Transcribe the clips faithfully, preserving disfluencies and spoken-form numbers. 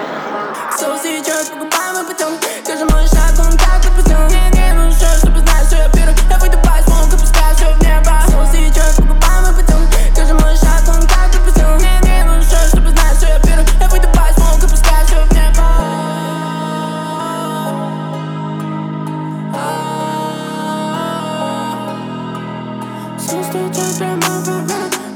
Все сейчас по губам и путем. Каждый мой шаг, он как по путем. Мне не нужно, чтобы знать, что я первый. Я выйду по смог и пускаю все в небо. Все сейчас по губам и путем. Каждый мой шаг, он как по путем. Мне не нужно, чтобы знать, что я первый. Я выйду по смог и пускаю все в небо. Все сейчас прямо в меня.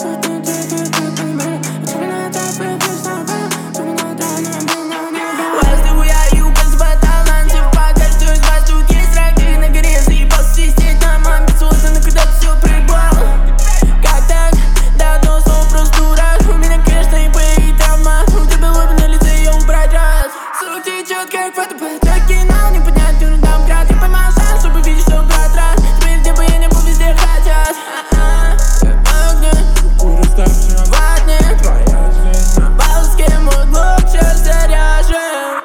Как фотопэт, окинал, не поднять дюру, дам крат. Я поймал шанс, чтобы видеть, что брат раз. Теперь где бы я не был, везде хотят. Я огне, курю ставшие ватник. Твоя жизнь на палке, мой глок сейчас заряжен.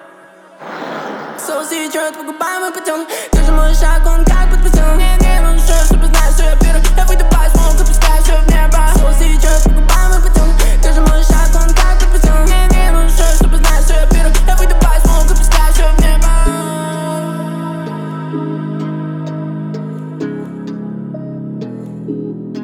Соус течет по губам и путем. Каждый мой шаг, он как под путем. Мне не нужно, чтобы знать, что я первый. Я выйду по смог и пускаю все в небо. Соус течет по губам и путем. Каждый мой шаг, он как под путем. Мне не нужно, чтобы знать, что я первый. Я выйду по смог и пускаю все в небо. Thank you.